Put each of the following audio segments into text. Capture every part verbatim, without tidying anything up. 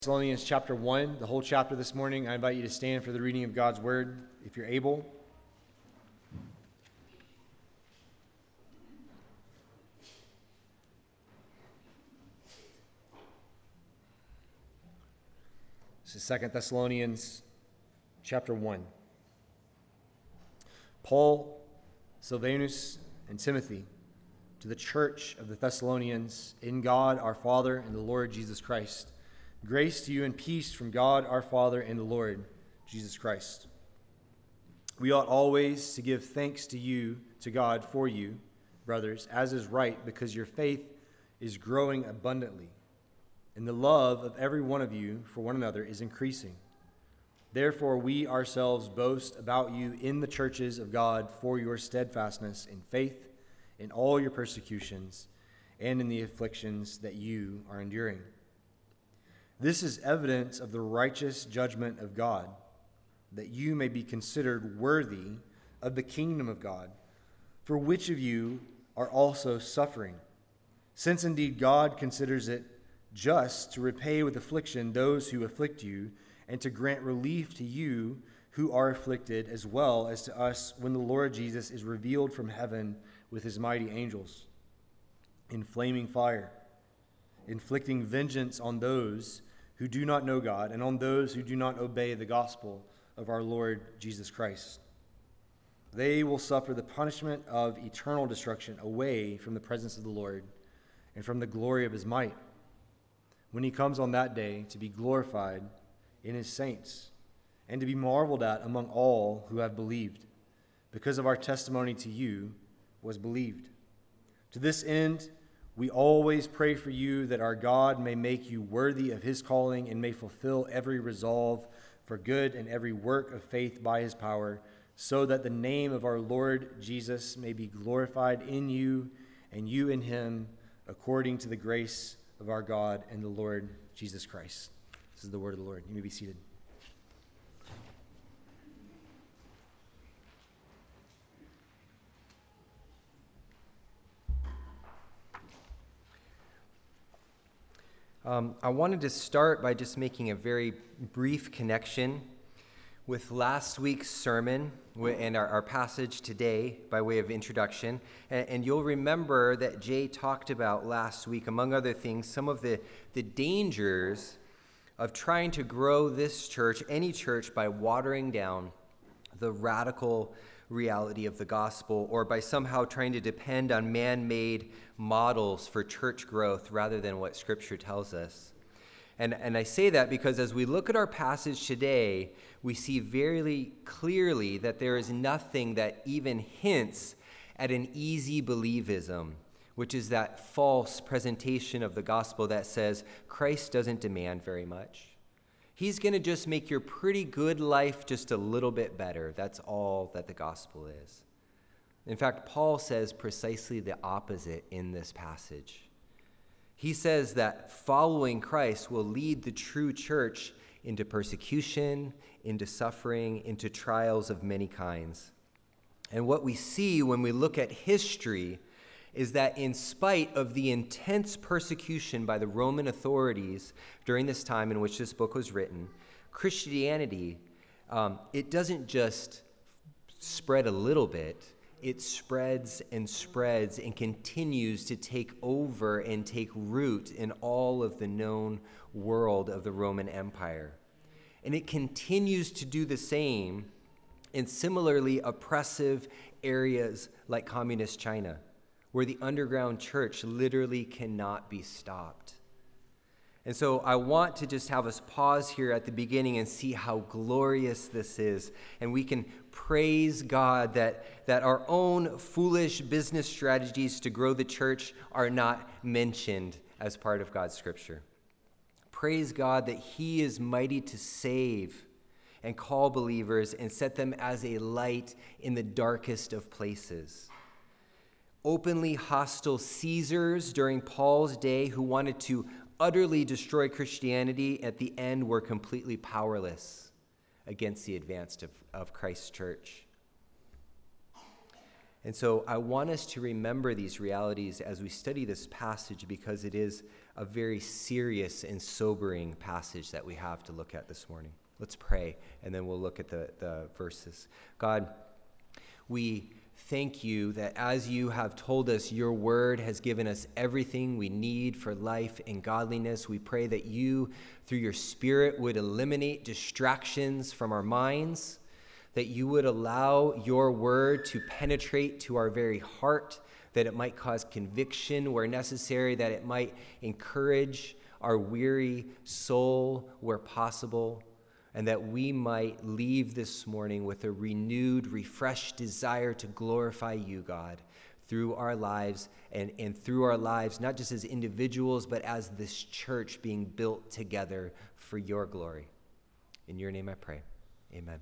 Thessalonians chapter one, the whole chapter this morning. I invite you to stand for the reading of God's word, if you're able. This is Second Thessalonians chapter one. Paul, Silvanus, and Timothy, to the church of the Thessalonians, in God our Father and the Lord Jesus Christ. Grace to you and peace from God our Father and the Lord Jesus Christ. We ought always to give thanks to you, to God for you, brothers, as is right, because your faith is growing abundantly, and the love of every one of you for one another is increasing. Therefore we ourselves boast about you in the churches of God for your steadfastness in faith, in all your persecutions, and in the afflictions that you are enduring. This is evidence of the righteous judgment of God, that you may be considered worthy of the kingdom of God, for which of you are also suffering, since indeed God considers it just to repay with affliction those who afflict you, and to grant relief to you who are afflicted, as well as to us when the Lord Jesus is revealed from heaven with his mighty angels in flaming fire, inflicting vengeance on those who do not know God, and on those who do not obey the gospel of our Lord Jesus Christ. They will suffer the punishment of eternal destruction away from the presence of the Lord and from the glory of his might, when he comes on that day to be glorified in his saints and to be marveled at among all who have believed, because of our testimony to you was believed. To this end, we always pray for you, that our God may make you worthy of his calling and may fulfill every resolve for good and every work of faith by his power, so that the name of our Lord Jesus may be glorified in you and you in him, according to the grace of our God and the Lord Jesus Christ. This is the word of the Lord. You may be seated. Um, I wanted to start by just making a very brief connection with last week's sermon and our, our passage today by way of introduction. And, and you'll remember that Jay talked about last week, among other things, some of the, the dangers of trying to grow this church, any church, by watering down the radical reality of the gospel, or by somehow trying to depend on man-made models for church growth rather than what Scripture tells us. And, and I say that because as we look at our passage today, we see very clearly that there is nothing that even hints at an easy believism, which is that false presentation of the gospel that says Christ doesn't demand very much. He's going to just make your pretty good life just a little bit better. That's all that the gospel is. In fact, Paul says precisely the opposite in this passage. He says that following Christ will lead the true church into persecution, into suffering, into trials of many kinds. And what we see when we look at history is that in spite of the intense persecution by the Roman authorities during this time in which this book was written, Christianity, um, it doesn't just spread a little bit, it spreads and spreads and continues to take over and take root in all of the known world of the Roman Empire. And it continues to do the same in similarly oppressive areas like communist China, where the underground church literally cannot be stopped. And so I want to just have us pause here at the beginning and see how glorious this is. And we can praise God that, that our own foolish business strategies to grow the church are not mentioned as part of God's scripture. Praise God that he is mighty to save and call believers and set them as a light in the darkest of places. Openly hostile Caesars during Paul's day who wanted to utterly destroy Christianity at the end were completely powerless against the advance of, of Christ's church. And so I want us to remember these realities as we study this passage, because it is a very serious and sobering passage that we have to look at this morning. Let's pray, and then we'll look at the, the verses. God, we thank you that as you have told us, your word has given us everything we need for life and godliness. We pray that you, through your Spirit, would eliminate distractions from our minds, that you would allow your word to penetrate to our very heart, that it might cause conviction where necessary, that it might encourage our weary soul where possible, and that we might leave this morning with a renewed, refreshed desire to glorify you, God, through our lives, and, and through our lives, not just as individuals, but as this church being built together for your glory. In your name I pray. Amen.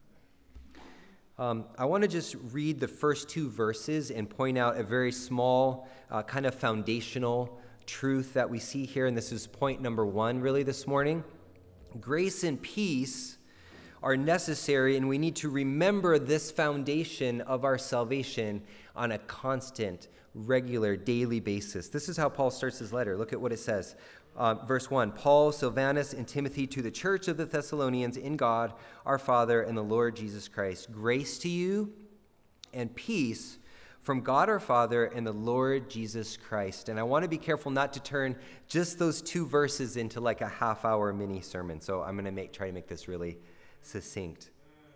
Um, I want to just read the first two verses and point out a very small, uh, kind of foundational truth that we see here, and this is point number one, really, this morning. Grace and peace are necessary, and we need to remember this foundation of our salvation on a constant, regular, daily basis. This is how Paul starts his letter. Look at what it says. Uh, verse one, Paul, Silvanus, and Timothy to the church of the Thessalonians in God, our Father, and the Lord Jesus Christ. Grace to you and peace from God our Father and the Lord Jesus Christ. And I want to be careful not to turn just those two verses into like a half-hour mini sermon. So I'm going to make try to make this really succinct.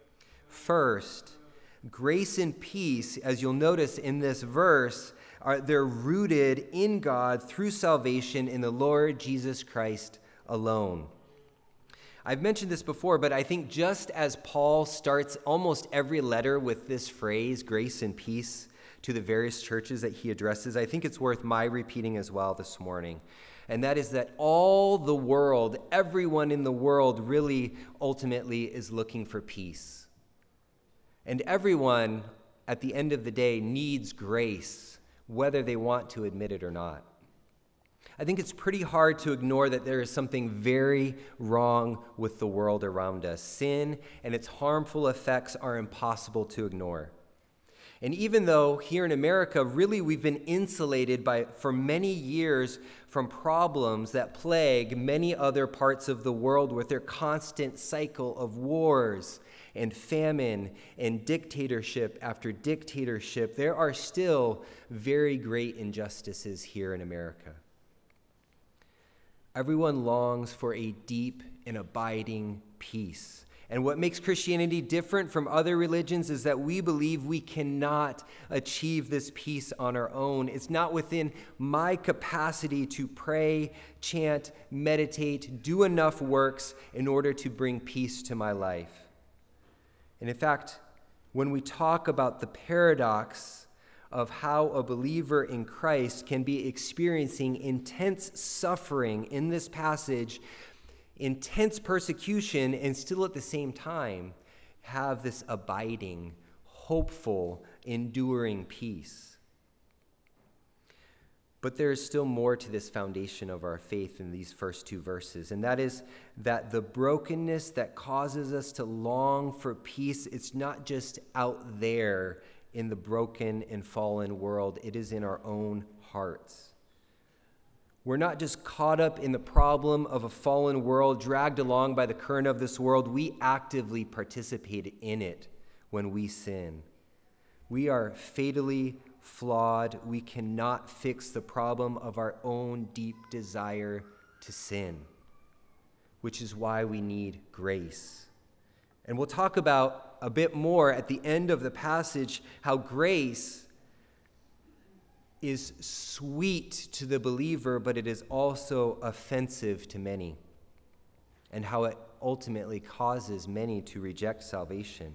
First, grace and peace, as you'll notice in this verse, are they're rooted in God through salvation in the Lord Jesus Christ alone. I've mentioned this before, but I think just as Paul starts almost every letter with this phrase, grace and peace, to the various churches that he addresses, I think it's worth my repeating as well this morning. And that is that all the world, everyone in the world really ultimately is looking for peace. And everyone at the end of the day needs grace, whether they want to admit it or not. I think it's pretty hard to ignore that there is something very wrong with the world around us. Sin and its harmful effects are impossible to ignore. And even though here in America, really we've been insulated by for many years from problems that plague many other parts of the world with their constant cycle of wars and famine and dictatorship after dictatorship, there are still very great injustices here in America. Everyone longs for a deep and abiding peace. And what makes Christianity different from other religions is that we believe we cannot achieve this peace on our own. It's not within my capacity to pray, chant, meditate, do enough works in order to bring peace to my life. And in fact, when we talk about the paradox of how a believer in Christ can be experiencing intense suffering in this passage, intense persecution, and still at the same time have this abiding, hopeful, enduring peace. But there is still more to this foundation of our faith in these first two verses, and that is that the brokenness that causes us to long for peace, it's not just out there in the broken and fallen world, it is in our own hearts. We're not just caught up in the problem of a fallen world, dragged along by the current of this world. We actively participate in it when we sin. We are fatally flawed. We cannot fix the problem of our own deep desire to sin, which is why we need grace. And we'll talk about a bit more at the end of the passage how grace is sweet to the believer, but it is also offensive to many, and how it ultimately causes many to reject salvation.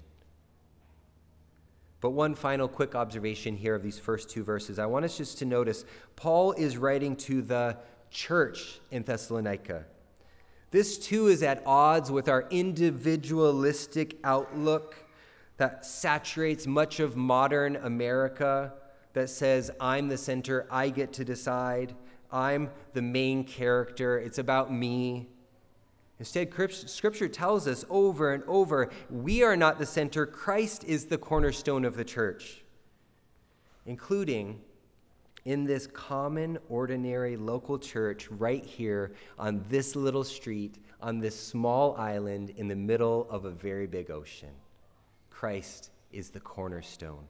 But one final quick observation here of these first two verses. I want us just to notice Paul is writing to the church in Thessalonica. This too is at odds with our individualistic outlook that saturates much of modern America, that says, I'm the center, I get to decide, I'm the main character, it's about me. Instead, Scripture tells us over and over, we are not the center, Christ is the cornerstone of the church. including in this common, ordinary local church right here on this little street, on this small island in the middle of a very big ocean. Christ is the cornerstone.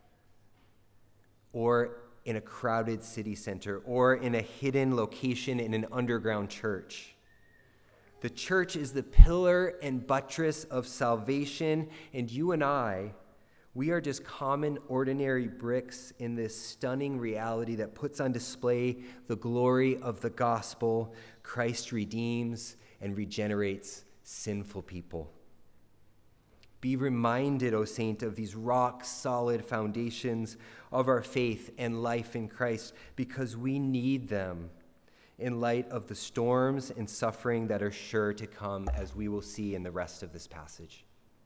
Or in a crowded city center, or in a hidden location in an underground church. The church is the pillar and buttress of salvation, and you and I, we are just common, ordinary bricks in this stunning reality that puts on display the glory of the gospel. Christ redeems and regenerates sinful people. Be reminded, O saint, of these rock-solid foundations of our faith and life in Christ, because we need them in light of the storms and suffering that are sure to come, as we will see in the rest of this passage.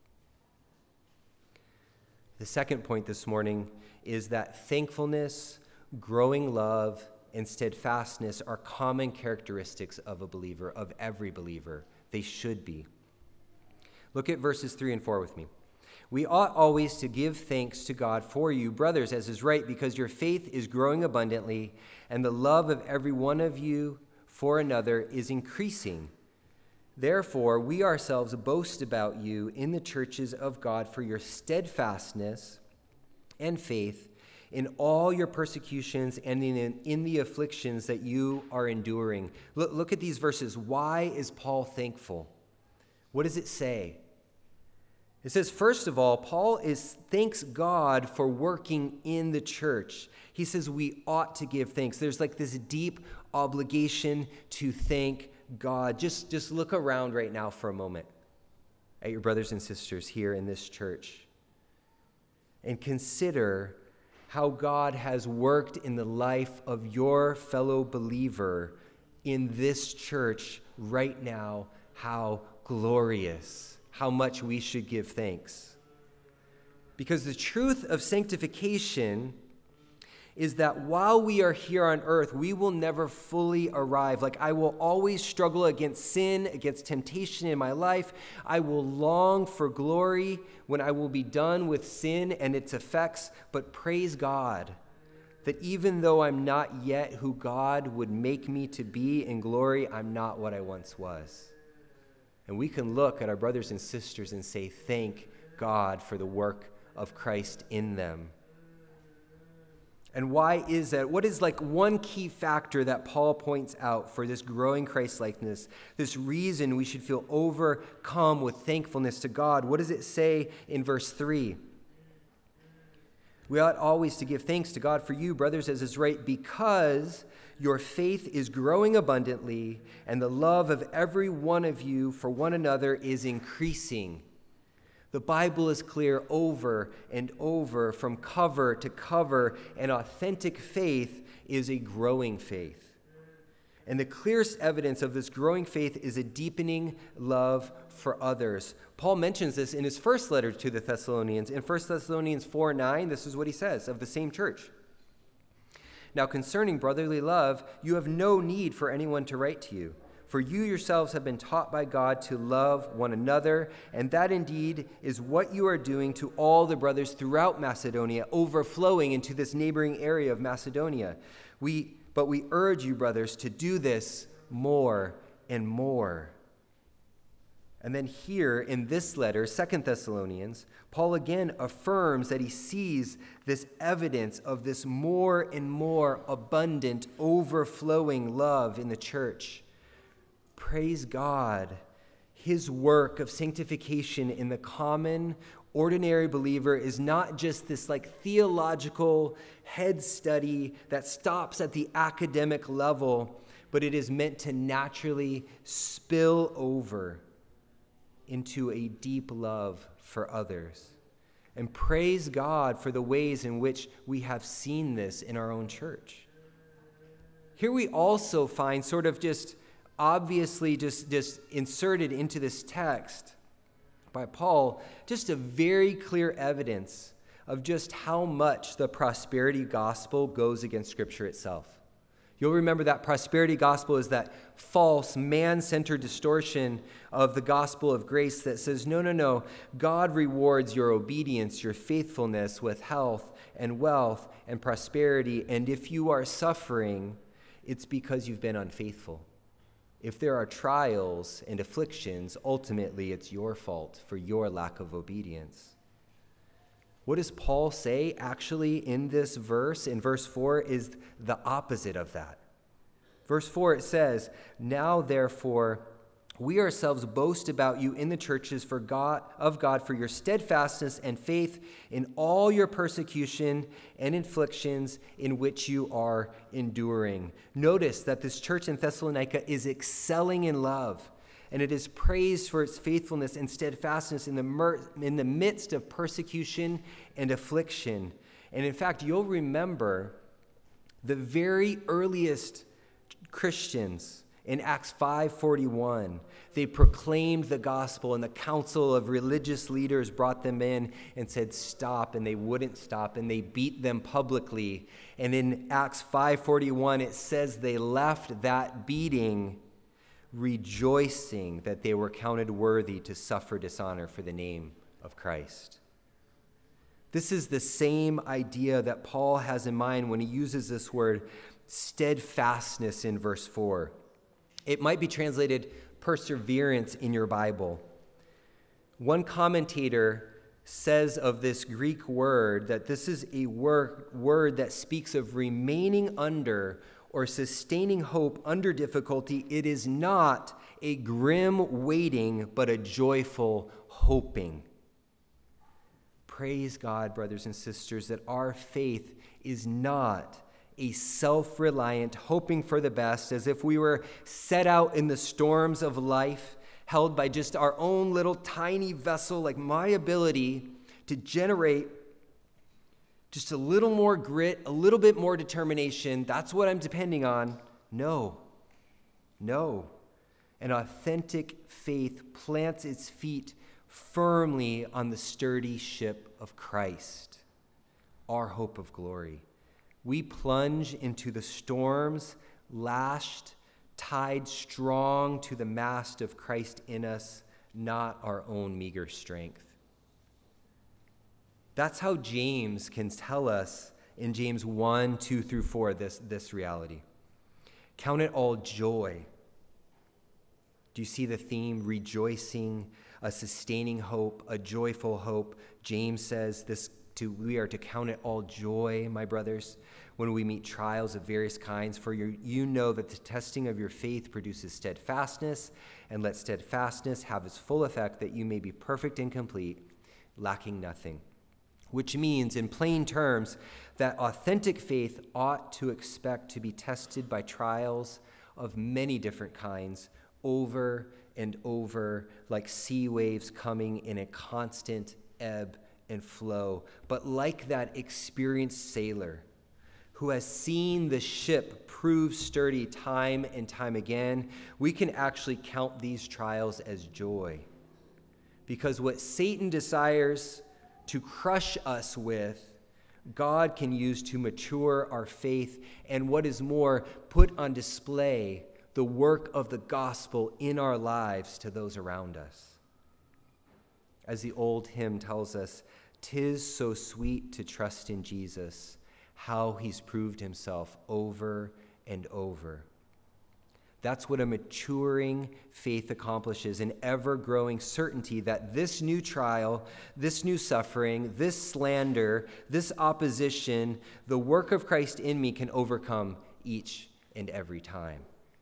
The second point this morning is that thankfulness, growing love, and steadfastness are common characteristics of a believer, of every believer. They should be. Look at verses three and four with me. We ought always to give thanks to God for you, brothers, as is right, because your faith is growing abundantly, and the love of every one of you for another is increasing. Therefore, we ourselves boast about you in the churches of God for your steadfastness and faith in all your persecutions and in, in the afflictions that you are enduring. Look, look at these verses. Why is Paul thankful? What does it say? It says, first of all, Paul is thanks God for working in the church. He says we ought to give thanks. There's like this deep obligation to thank God. Just, just look around right now for a moment at your brothers and sisters here in this church and consider how God has worked in the life of your fellow believer in this church right now. How glorious, how much we should give thanks. Because the truth of sanctification is that while we are here on earth, we will never fully arrive. Like, I will always struggle against sin, against temptation in my life. I will long for glory when I will be done with sin and its effects. But praise God that even though I'm not yet who God would make me to be in glory, I'm not what I once was. And we can look at our brothers and sisters and say, thank God for the work of Christ in them. And why is that? What is like one key factor that Paul points out for this growing Christ-likeness, this reason we should feel overcome with thankfulness to God? What does it say in verse three? We ought always to give thanks to God for you, brothers, as is right, because your faith is growing abundantly, and the love of every one of you for one another is increasing. The Bible is clear over and over, from cover to cover, and authentic faith is a growing faith. And the clearest evidence of this growing faith is a deepening love for others. Paul mentions this in his first letter to the Thessalonians. In First Thessalonians four nine, this is what he says of the same church. Now concerning brotherly love, you have no need for anyone to write to you. For you yourselves have been taught by God to love one another, and that indeed is what you are doing to all the brothers throughout Macedonia, overflowing into this neighboring area of Macedonia. We, but we urge you, brothers, to do this more and more. And then here in this letter, Second Thessalonians, Paul again affirms that he sees this evidence of this more and more abundant, overflowing love in the church. Praise God, his work of sanctification in the common, ordinary believer is not just this like theological head study that stops at the academic level, but it is meant to naturally spill over into a deep love for others. And praise God for the ways in which we have seen this in our own church. Here we also find sort of just obviously just, just inserted into this text by Paul, just a very clear evidence of just how much the prosperity gospel goes against Scripture itself. You'll remember that prosperity gospel is that false, man-centered distortion of the gospel of grace that says, no, no, no, God rewards your obedience, your faithfulness with health and wealth and prosperity. And if you are suffering, it's because you've been unfaithful. If there are trials and afflictions, ultimately it's your fault for your lack of obedience. What does Paul say actually in this verse? In verse four is the opposite of that. Verse four, it says, "Now therefore we ourselves boast about you in the churches for God of God for your steadfastness and faith in all your persecution and afflictions in which you are enduring." Notice that this church in Thessalonica is excelling in love, and it is praised for its faithfulness and steadfastness in the mer- in the midst of persecution and affliction. And in fact, you'll remember the very earliest Christians in Acts five forty-one, they proclaimed the gospel, and the council of religious leaders brought them in and said, "Stop," and they wouldn't stop, and they beat them publicly. And in Acts five forty-one, it says they left that beating rejoicing that they were counted worthy to suffer dishonor for the name of Christ. This is the same idea that Paul has in mind when he uses this word steadfastness in verse four. It might be translated perseverance in your Bible. One commentator says of this Greek word that this is a word, word that speaks of remaining under or sustaining hope under difficulty. It is not a grim waiting, but a joyful hoping. Praise God, brothers and sisters, that our faith is not a self-reliant, hoping for the best, as if we were set out in the storms of life, held by just our own little tiny vessel, like my ability to generate just a little more grit, a little bit more determination. That's what I'm depending on. No, no. An authentic faith plants its feet firmly on the sturdy ship of Christ, our hope of glory. We plunge into the storms, lashed, tied strong to the mast of Christ in us, not our own meager strength. That's how James can tell us in James one, two through four, this, this reality. Count it all joy. Do you see the theme? Rejoicing, a sustaining hope, a joyful hope. James says this to we are to count it all joy, my brothers, when we meet trials of various kinds, for you, you know that the testing of your faith produces steadfastness, and let steadfastness have its full effect, that you may be perfect and complete, lacking nothing. Which means, in plain terms, that authentic faith ought to expect to be tested by trials of many different kinds over and over, like sea waves coming in a constant ebb and flow. But like that experienced sailor who has seen the ship prove sturdy time and time again, we can actually count these trials as joy. Because what Satan desires to crush us with, God can use to mature our faith, and what is more, put on display the work of the gospel in our lives to those around us. As the old hymn tells us, "'Tis so sweet to trust in Jesus, how he's proved himself over and over." That's what a maturing faith accomplishes, an ever-growing certainty that this new trial, this new suffering, this slander, this opposition, the work of Christ in me can overcome each and every time.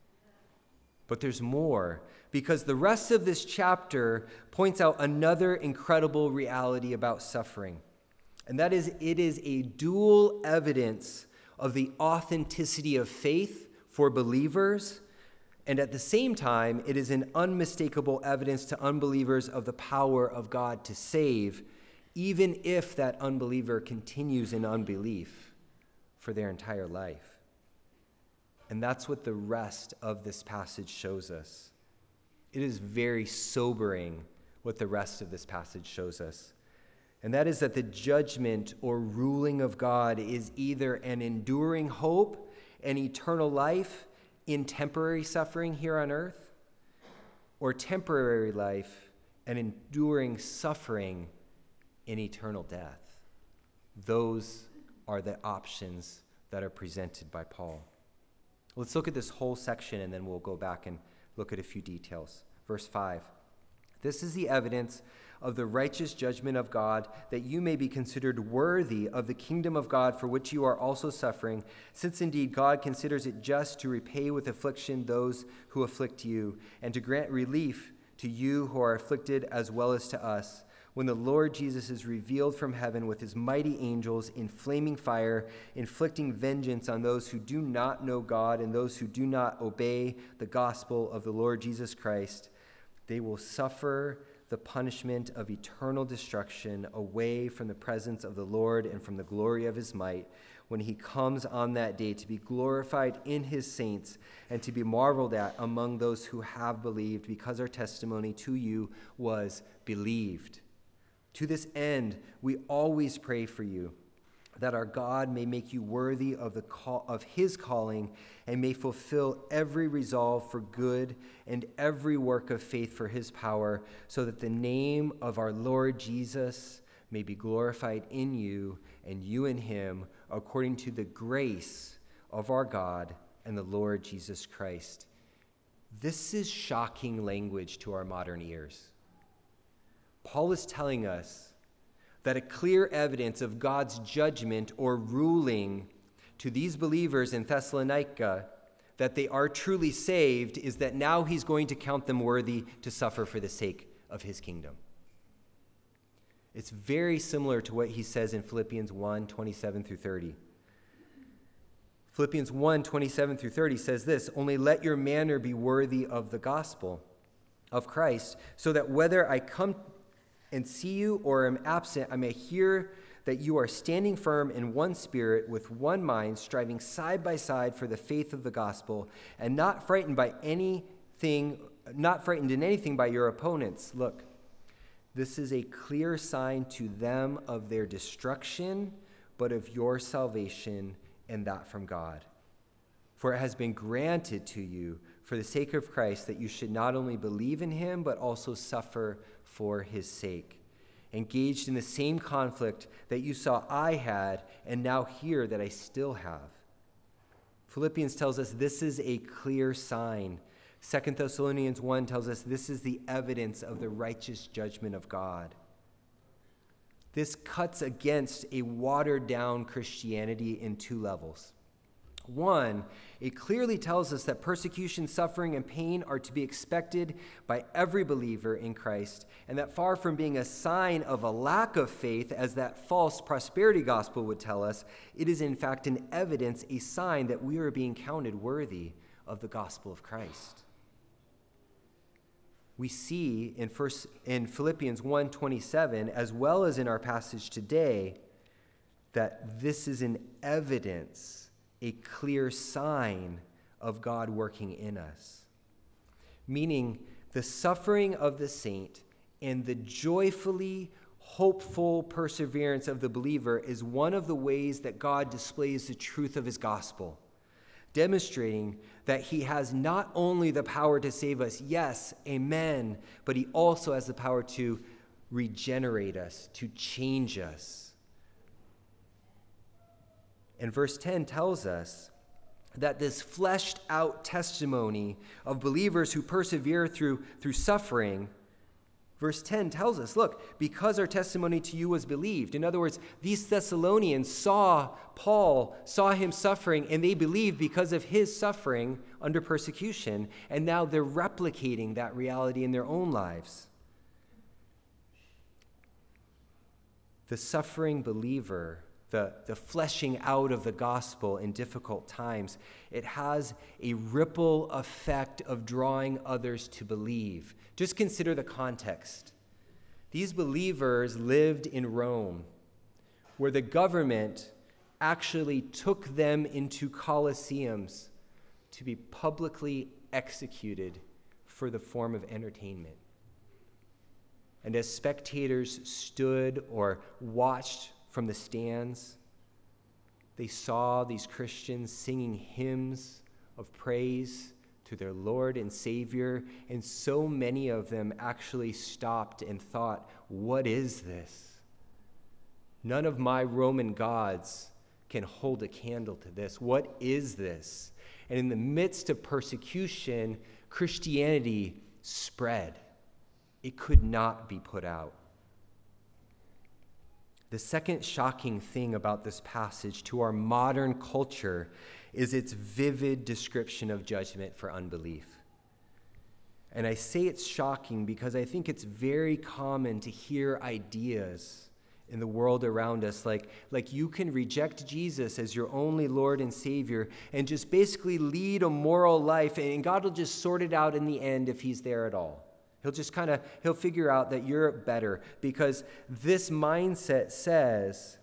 But there's more, because the rest of this chapter points out another incredible reality about suffering. And that is, it is a dual evidence of the authenticity of faith for believers, and at the same time, it is an unmistakable evidence to unbelievers of the power of God to save, even if that unbeliever continues in unbelief for their entire life. And that's what the rest of this passage shows us. It is very sobering what the rest of this passage shows us. And that is that the judgment or ruling of God is either an enduring hope and eternal life in temporary suffering here on earth, or temporary life and enduring suffering in eternal death. Those are the options that are presented by Paul. Let's look at this whole section and then we'll go back and look at a few details. Verse five. This is the evidence of the righteous judgment of God, that you may be considered worthy of the kingdom of God for which you are also suffering, since indeed God considers it just to repay with affliction those who afflict you, and to grant relief to you who are afflicted as well as to us, when the Lord Jesus is revealed from heaven with his mighty angels in flaming fire, inflicting vengeance on those who do not know God and those who do not obey the gospel of the Lord Jesus Christ. They will suffer the punishment of eternal destruction away from the presence of the Lord and from the glory of his might, when he comes on that day to be glorified in his saints and to be marveled at among those who have believed, because our testimony to you was believed. To this end, we always pray for you, that our God may make you worthy of the call of his calling, and may fulfill every resolve for good and every work of faith for his power, so that the name of our Lord Jesus may be glorified in you and you in him, according to the grace of our God and the Lord Jesus Christ. This is shocking language to our modern ears. Paul is telling us that a clear evidence of God's judgment or ruling to these believers in Thessalonica, that they are truly saved, is that now he's going to count them worthy to suffer for the sake of his kingdom. It's very similar to what he says in Philippians one, twenty-seven through thirty. Philippians one, twenty-seven through thirty says this: "Only let your manner be worthy of the gospel of Christ, so that whether I come and see you or am absent, I may hear that you are standing firm in one spirit, with one mind, striving side by side for the faith of the gospel, and not frightened by anything, not frightened in anything by your opponents. Look, this is a clear sign to them of their destruction, but of your salvation, and that from God. For it has been granted to you, for the sake of Christ, that you should not only believe in him, but also suffer for his sake, engaged in the same conflict that you saw I had, and now hear that I still have." Philippians tells us this is a clear sign. Second Thessalonians one tells us this is the evidence of the righteous judgment of God. This cuts against a watered-down Christianity in two levels. One, it clearly tells us that persecution, suffering, and pain are to be expected by every believer in Christ, and that far from being a sign of a lack of faith, as that false prosperity gospel would tell us, it is in fact an evidence, a sign that we are being counted worthy of the gospel of Christ. We see in first in Philippians one twenty-seven, as well as in our passage today, that this is an evidence, a clear sign of God working in us. Meaning, the suffering of the saint and the joyfully hopeful perseverance of the believer is one of the ways that God displays the truth of his gospel, demonstrating that he has not only the power to save us, yes, amen, but he also has the power to regenerate us, to change us. And verse ten tells us that this fleshed out testimony of believers who persevere through, through suffering, verse ten tells us, look, because our testimony to you was believed. In other words, these Thessalonians saw Paul, saw him suffering, and they believed because of his suffering under persecution, and now they're replicating that reality in their own lives. The suffering believer, The, the fleshing out of the gospel in difficult times, it has a ripple effect of drawing others to believe. Just consider the context. These believers lived in Rome, where the government actually took them into colosseums to be publicly executed for the form of entertainment. And as spectators stood or watched from the stands, they saw these Christians singing hymns of praise to their Lord and Savior, and so many of them actually stopped and thought, what is this? None of my Roman gods can hold a candle to this. What is this? And in the midst of persecution, Christianity spread. It could not be put out. The second shocking thing about this passage to our modern culture is its vivid description of judgment for unbelief. And I say it's shocking because I think it's very common to hear ideas in the world around us like, like you can reject Jesus as your only Lord and Savior and just basically lead a moral life, and God will just sort it out in the end if he's there at all. He'll just kind of, he'll figure out that you're better, because this mindset says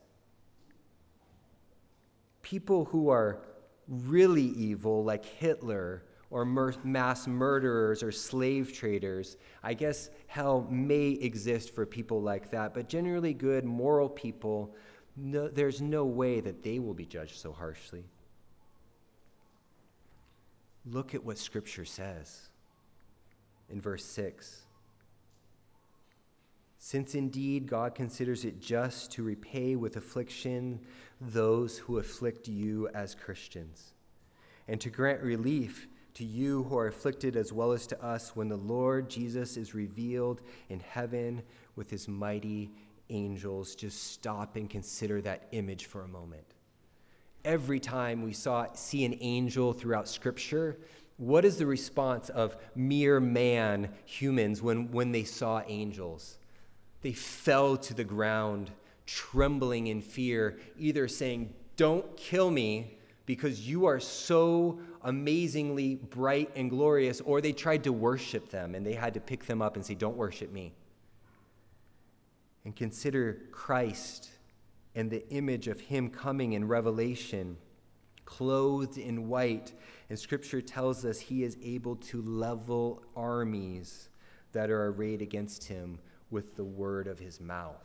people who are really evil, like Hitler or mur- mass murderers or slave traders, I guess hell may exist for people like that, but generally good, moral people, no, there's no way that they will be judged so harshly. Look at what Scripture says. In verse six, since indeed God considers it just to repay with affliction those who afflict you as Christians, and to grant relief to you who are afflicted as well as to us when the Lord Jesus is revealed in heaven with his mighty angels. Just stop and consider that image for a moment. Every time we saw see an angel throughout Scripture, what is the response of mere man, humans, when, when they saw angels? They fell to the ground, trembling in fear, either saying, "Don't kill me because you are so amazingly bright and glorious," or they tried to worship them and they had to pick them up and say, "Don't worship me." And consider Christ and the image of him coming in Revelation, clothed in white, and Scripture tells us he is able to level armies that are arrayed against him with the word of his mouth.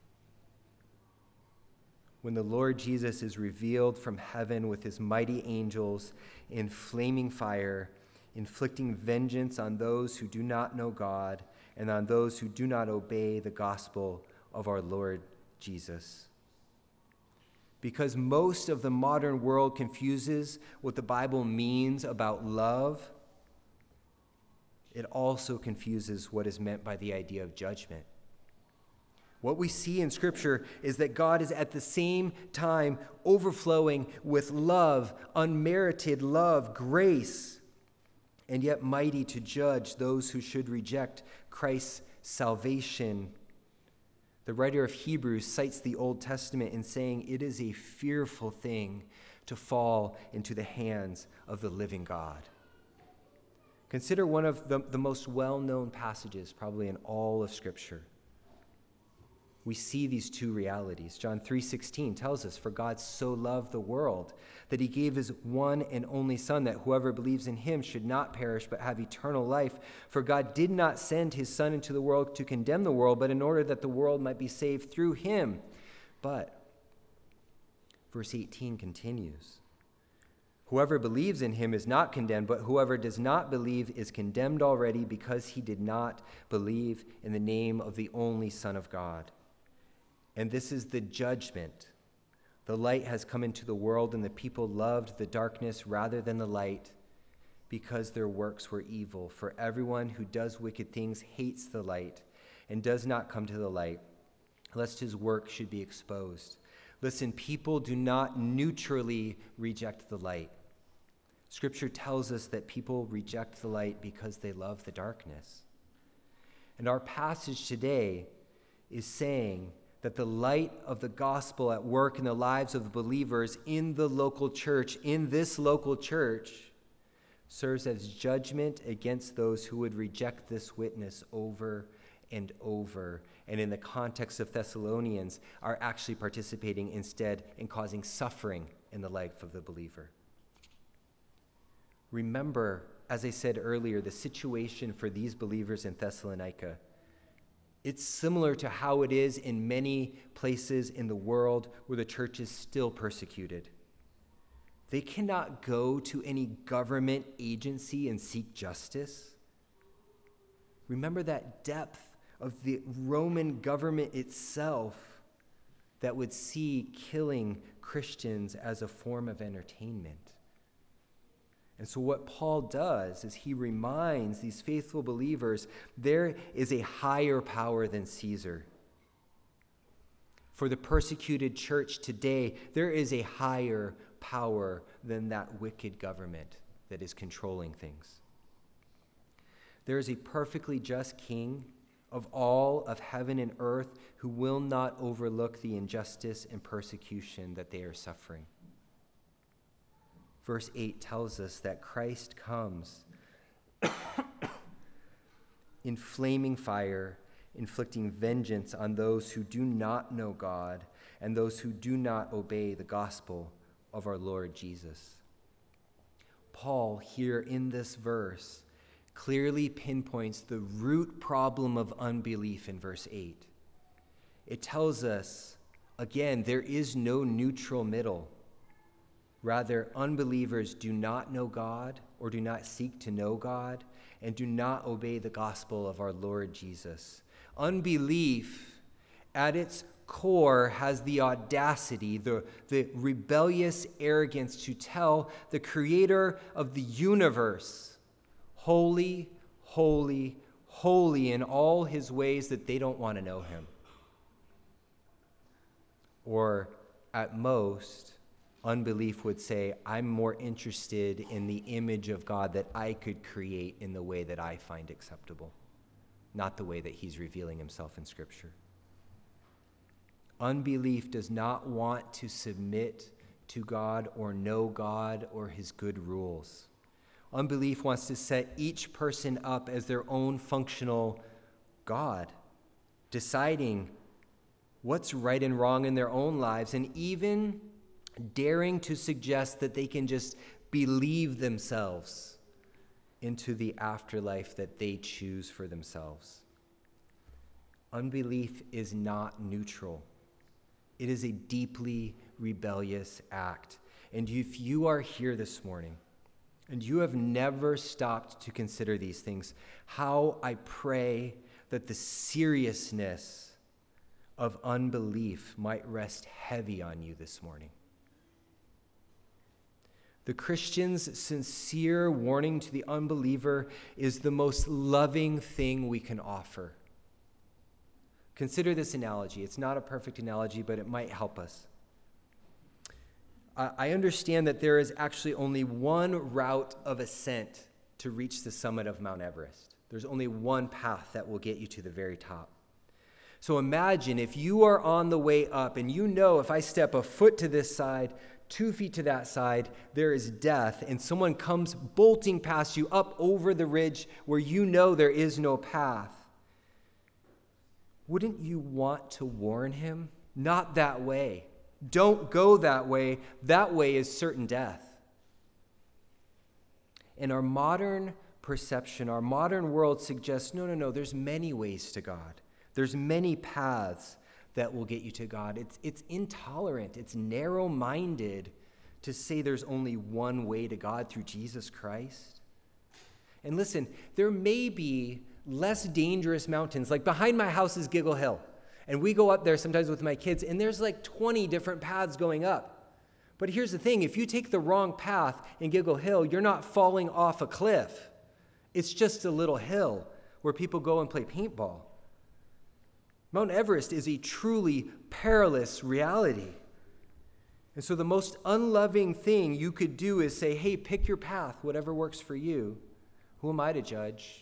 When the Lord Jesus is revealed from heaven with his mighty angels in flaming fire, inflicting vengeance on those who do not know God and on those who do not obey the gospel of our Lord Jesus. Because most of the modern world confuses what the Bible means about love, it also confuses what is meant by the idea of judgment. What we see in Scripture is that God is at the same time overflowing with love, unmerited love, grace, and yet mighty to judge those who should reject Christ's salvation. The writer of Hebrews cites the Old Testament in saying it is a fearful thing to fall into the hands of the living God. Consider one of the, the most well-known passages probably in all of Scripture. We see these two realities. John three sixteen tells us, "For God so loved the world that he gave his one and only Son, that whoever believes in him should not perish but have eternal life. For God did not send his Son into the world to condemn the world, but in order that the world might be saved through him." But verse eighteen continues, "Whoever believes in him is not condemned, but whoever does not believe is condemned already because he did not believe in the name of the only Son of God. And this is the judgment. The light has come into the world, and the people loved the darkness rather than the light because their works were evil. For everyone who does wicked things hates the light and does not come to the light, lest his work should be exposed." Listen, people do not neutrally reject the light. Scripture tells us that people reject the light because they love the darkness. And our passage today is saying that the light of the gospel at work in the lives of the believers in the local church, in this local church, serves as judgment against those who would reject this witness over and over, and in the context of Thessalonians, are actually participating instead in causing suffering in the life of the believer. Remember, as I said earlier, the situation for these believers in Thessalonica. It's similar to how it is in many places in the world where the church is still persecuted. They cannot go to any government agency and seek justice. Remember that depth of the Roman government itself that would see killing Christians as a form of entertainment. And so what Paul does is he reminds these faithful believers there is a higher power than Caesar. For the persecuted church today, there is a higher power than that wicked government that is controlling things. There is a perfectly just king of all of heaven and earth who will not overlook the injustice and persecution that they are suffering. Verse eight tells us that Christ comes in flaming fire, inflicting vengeance on those who do not know God and those who do not obey the gospel of our Lord Jesus. Paul, here in this verse, clearly pinpoints the root problem of unbelief in verse eight. It tells us, again, there is no neutral middle. Rather, unbelievers do not know God or do not seek to know God and do not obey the gospel of our Lord Jesus. Unbelief, at its core, has the audacity, the, the rebellious arrogance to tell the creator of the universe, holy, holy, holy in all his ways, that they don't want to know him. Or at most, unbelief would say, I'm more interested in the image of God that I could create in the way that I find acceptable, not the way that he's revealing himself in Scripture. Unbelief does not want to submit to God or know God or his good rules. Unbelief wants to set each person up as their own functional God, deciding what's right and wrong in their own lives, and even daring to suggest that they can just believe themselves into the afterlife that they choose for themselves. Unbelief is not neutral. It is a deeply rebellious act. And if you are here this morning and you have never stopped to consider these things, how I pray that the seriousness of unbelief might rest heavy on you this morning. The Christian's sincere warning to the unbeliever is the most loving thing we can offer. Consider this analogy. It's not a perfect analogy, but it might help us. I understand that there is actually only one route of ascent to reach the summit of Mount Everest. There's only one path that will get you to the very top. So imagine if you are on the way up and you know if I step a foot to this side, two feet to that side, there is death, and someone comes bolting past you up over the ridge where you know there is no path. Wouldn't you want to warn him? Not that way. Don't go that way. That way is certain death. And our modern perception, our modern world suggests, no, no, no, there's many ways to God. There's many paths that will get you to God. It's, it's intolerant. It's narrow-minded to say there's only one way to God through Jesus Christ. And listen, there may be less dangerous mountains. Like behind my house is Giggle Hill. And we go up there sometimes with my kids, and there's like twenty different paths going up. But here's the thing. If you take the wrong path in Giggle Hill, you're not falling off a cliff. It's just a little hill where people go and play paintball. Mount Everest is a truly perilous reality. And so the most unloving thing you could do is say, hey, pick your path, whatever works for you. Who am I to judge?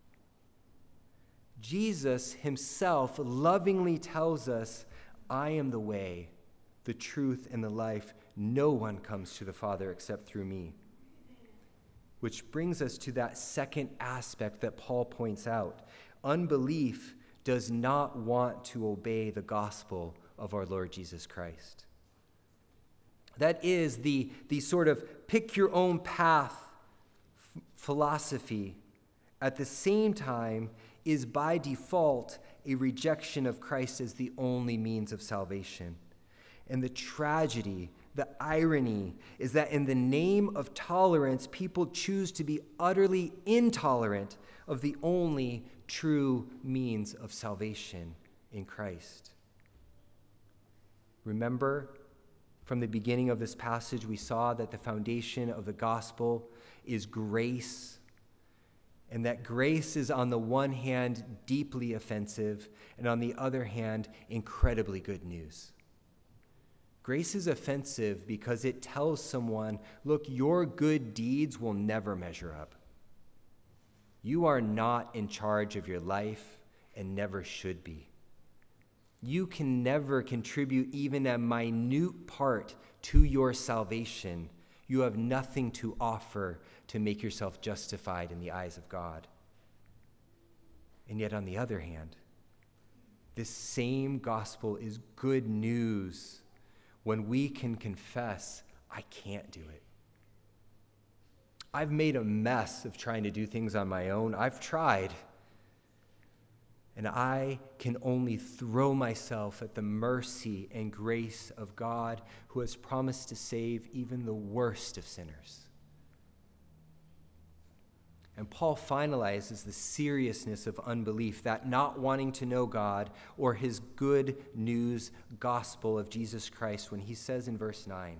Jesus himself lovingly tells us, I am the way, the truth, and the life. No one comes to the Father except through me. Which brings us to that second aspect that Paul points out. Unbelief does not want to obey the gospel of our Lord Jesus Christ. That is the, the sort of pick your own path f- philosophy. At the same time, is by default a rejection of Christ as the only means of salvation. And the tragedy, the irony, is that in the name of tolerance, people choose to be utterly intolerant of the only true means of salvation in Christ. Remember, from the beginning of this passage, we saw that the foundation of the gospel is grace, and that grace is on the one hand deeply offensive, and on the other hand incredibly good news. Grace is offensive because it tells someone, look, your good deeds will never measure up. You are not in charge of your life and never should be. You can never contribute even a minute part to your salvation. You have nothing to offer to make yourself justified in the eyes of God. And yet, on the other hand, this same gospel is good news when we can confess, I can't do it. I've made a mess of trying to do things on my own. I've tried. And I can only throw myself at the mercy and grace of God, who has promised to save even the worst of sinners. And Paul finalizes the seriousness of unbelief, that not wanting to know God or his good news gospel of Jesus Christ, when he says in verse nine,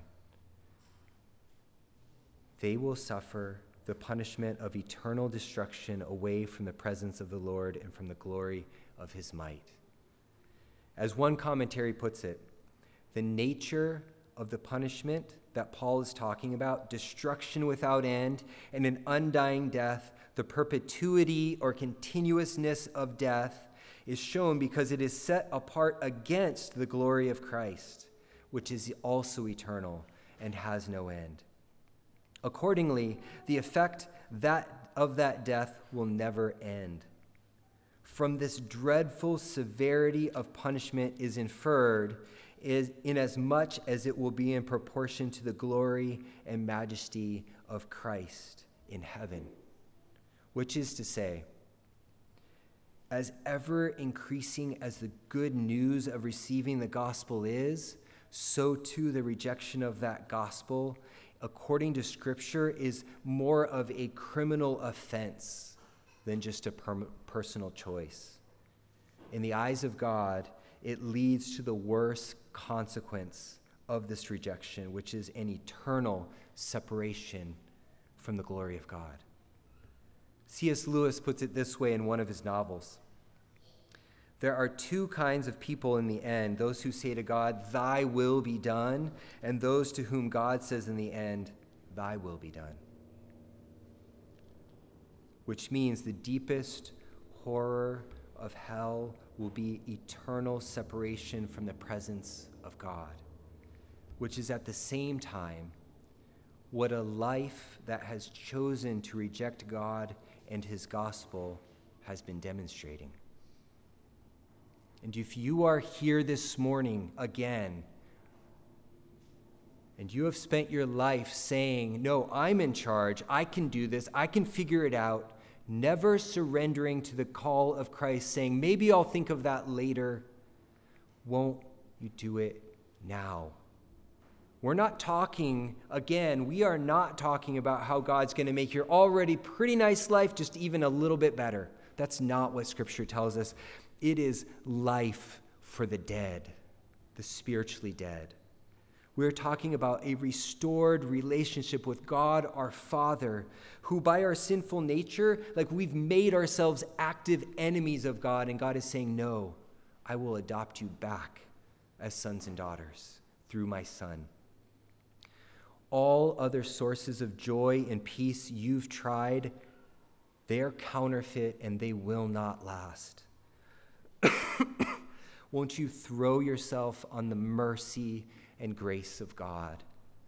they will suffer the punishment of eternal destruction away from the presence of the Lord and from the glory of his might. As one commentary puts it, the nature of the punishment that Paul is talking about, destruction without end and an undying death, the perpetuity or continuousness of death, is shown because it is set apart against the glory of Christ, which is also eternal and has no end. Accordingly, the effect that of that death will never end. From this dreadful severity of punishment is inferred is inasmuch as it will be in proportion to the glory and majesty of Christ in heaven. Which is to say, as ever increasing as the good news of receiving the gospel is, so too the rejection of that gospel, according to Scripture, is more of a criminal offense than just a per- personal choice. In the eyes of God, it leads to the worst consequence of this rejection, which is an eternal separation from the glory of God. C S Lewis puts it this way in one of his novels. There are two kinds of people in the end, those who say to God, thy will be done, and those to whom God says in the end, thy will be done. Which means the deepest horror of hell will be eternal separation from the presence of God, which is at the same time what a life that has chosen to reject God and his gospel has been demonstrating. And if you are here this morning again, and you have spent your life saying, no, I'm in charge, I can do this, I can figure it out, never surrendering to the call of Christ, saying, maybe I'll think of that later, won't you do it now? We're not talking, again, we are not talking about how God's going to make your already pretty nice life just even a little bit better. That's not what Scripture tells us. It is life for the dead, the spiritually dead. We're talking about a restored relationship with God, our Father, who by our sinful nature, like we've made ourselves active enemies of God, and God is saying, no, I will adopt you back as sons and daughters through my Son. All other sources of joy and peace you've tried, they are counterfeit and they will not last. Won't you throw yourself on the mercy and grace of God?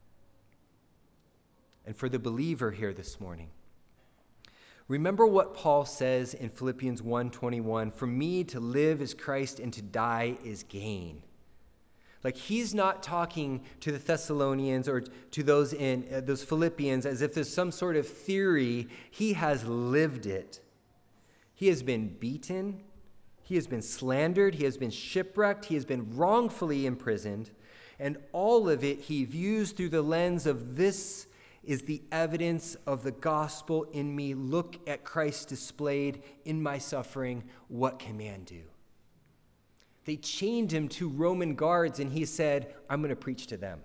And for the believer here this morning, remember what Paul says in Philippians one twenty-one, for me to live is Christ and to die is gain. Like he's not talking to the Thessalonians or to those in uh, those Philippians as if there's some sort of theory. He has lived it. He has been beaten. He has been slandered. He has been shipwrecked. He has been wrongfully imprisoned. And all of it he views through the lens of this is the evidence of the gospel in me. Look at Christ displayed in my suffering. What can man do? They chained him to Roman guards, and he said, I'm going to preach to them.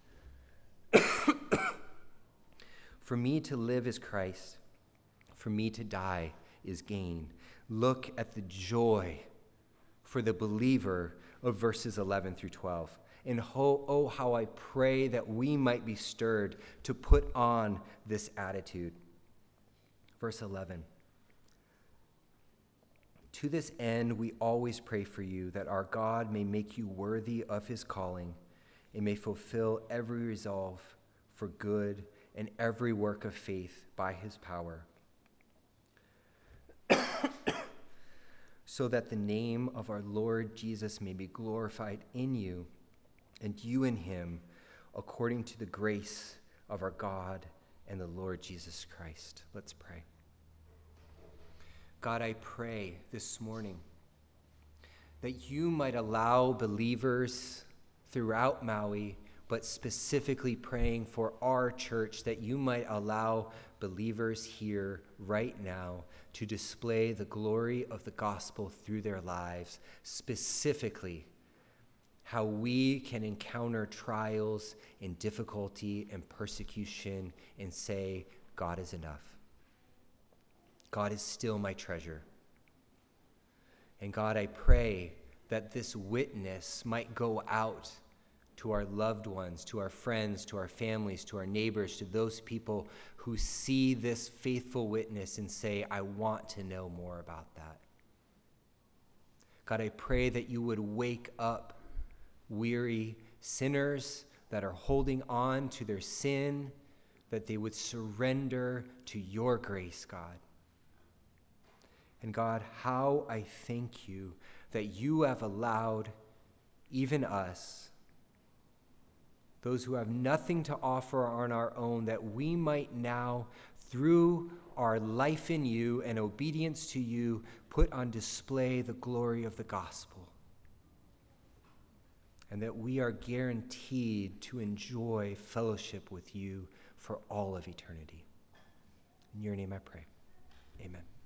For me to live is Christ. For me to die is gain. Look at the joy for the believer of verses eleven through twelve. And ho- oh, how I pray that we might be stirred to put on this attitude. Verse eleven. To this end, we always pray for you, that our God may make you worthy of his calling, and may fulfill every resolve for good and every work of faith by his power, so that the name of our Lord Jesus may be glorified in you, and you in him, according to the grace of our God and the Lord Jesus Christ. Let's pray. God, I pray this morning that you might allow believers throughout Maui, but specifically praying for our church, that you might allow believers here right now to display the glory of the gospel through their lives, specifically how we can encounter trials and difficulty and persecution and say, God is enough. God is still my treasure. And God, I pray that this witness might go out to our loved ones, to our friends, to our families, to our neighbors, to those people who see this faithful witness and say, I want to know more about that. God, I pray that you would wake up weary sinners that are holding on to their sin, that they would surrender to your grace, God. And God, how I thank you that you have allowed even us, those who have nothing to offer on our own, that we might now, through our life in you and obedience to you, put on display the glory of the gospel. And that we are guaranteed to enjoy fellowship with you for all of eternity. In your name I pray. Amen.